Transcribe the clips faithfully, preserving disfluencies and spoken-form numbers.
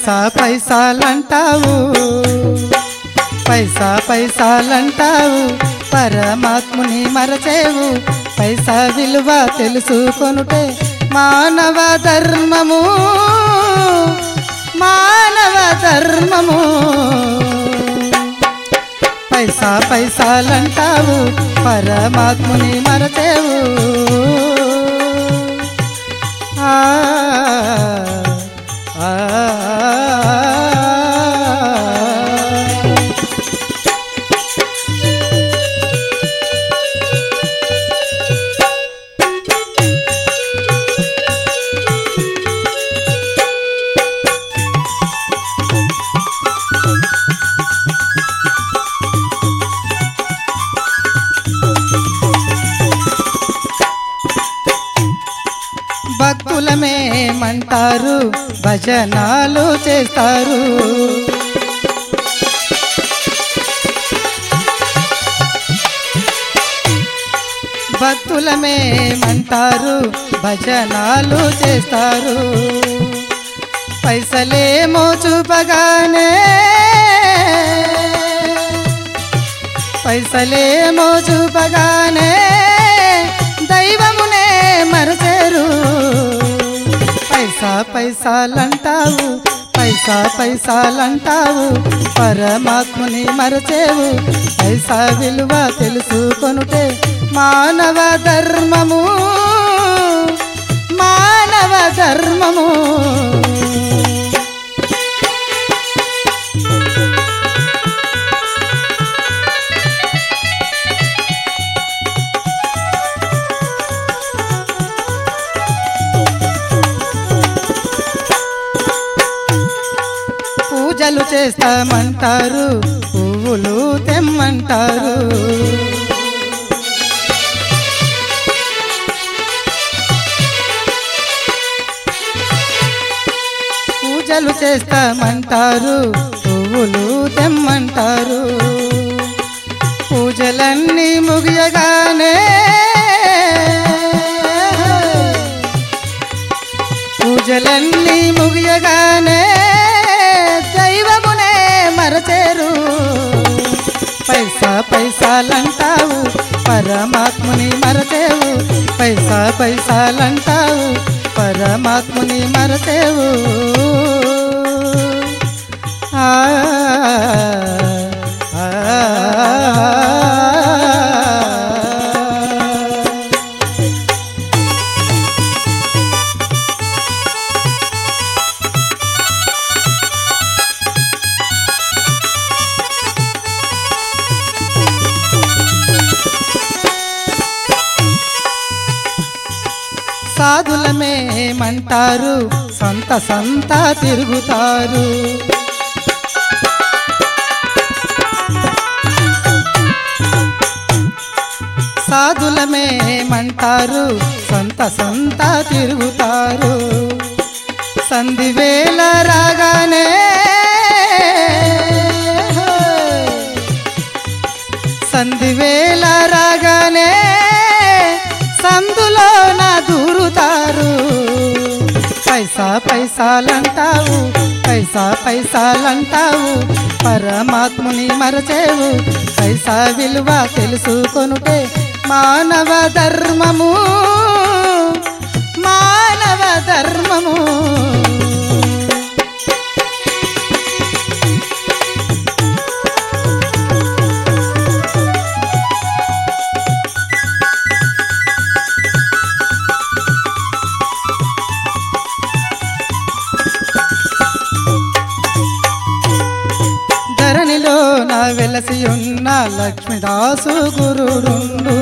పైసా పైసాలంటావు, పైసా పైసాలంటావు, పరమాత్ముని మరచేవు. పైసా విలువ తెలుసుకొనుటే మానవ ధర్మము, మానవ ధర్మము. పైసా పైసాలంటావు, పరమాత్ముని మరచేవు. ఆ ఆ భక్తులమేమంటారు, భజనాలు చేస్తారు. భక్తులమేమంటారు, భజనాలు చేస్తారు. పైసలేమో చూపగానే, పైసలేమో చూపగానే దైవమునే మరచేరు. పైసా పైసాలంటావు, పైసా పైసాలంటావు, పరమాత్ముని మరచేవు. పైసా విలువ తెలుసుకొనుటే మానవ ధర్మము, మానవ ధర్మము. పూజలు చేస్తామంటారు, పువ్వులు తెమ్మంటారు. పూజలు చేస్తామంటారు, పువ్వులు తెమ్మంటారు. పూజలన్నీ ముగియగానే, పూజలన్నీ ముగియగానే దైవమునే మరచేరు. పైసా పైసాలంటావు, పరమాత్ముని మరచేవు. పైసా పైసాలంటావు, పరమాత్ముని మరచేవు. ఆ ఆ సాధులమేమంటారు, సంత సంత తిరుగుతారు. సాధులమేమంటారు, సంత సంత తిరుగుతారు. సంధివేళ రాగానే, సంధివేళ రాగానే సందులో నా దూరుతారు. పైసా పైసాలంటావు, పైసా పైసాలంటావు, పరమాత్ముని మరచేవు. పైసా విలువ తెలుసుకొనుటే మానవ ధర్మము, మానవ ధర్మము. ధరణిలో నా వెలసి ఉన్న లక్ష్మీదాసు గురుడుండు.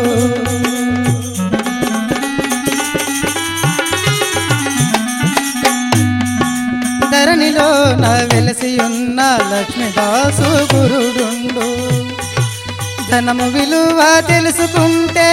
ధరణిలో నా వెలసి ఉన్న లక్ష్మీదాసు గురుడుండు. ధనము విలువ తెలుసుకుంటే,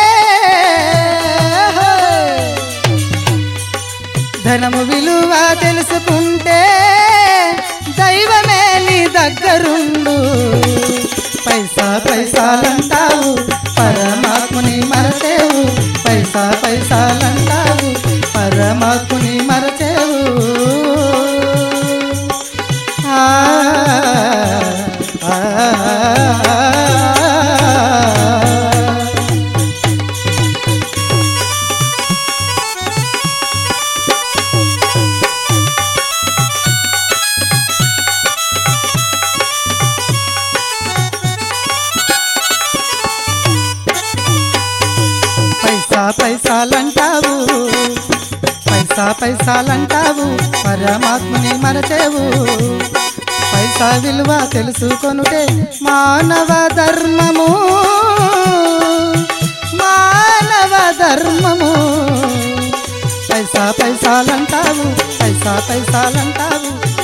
ధనము విలువ తెలుసుకుంటే దైవమే నీ దగ్గరుండు. పైసా పైసాలంటావు, పరమాత్ముని మరచేవు. పైసా పైసాలంటావు, పరమాత్ముని మరచేవు. పైసాలంటావు పైసా పైసాలంటావు పరమాత్మని మరచేవు పైసా విలువ తెలుసుకొనుటే మానవ ధర్మము మానవ ధర్మము పైసా పైసాలంటావు పైసా పైసాలంటావు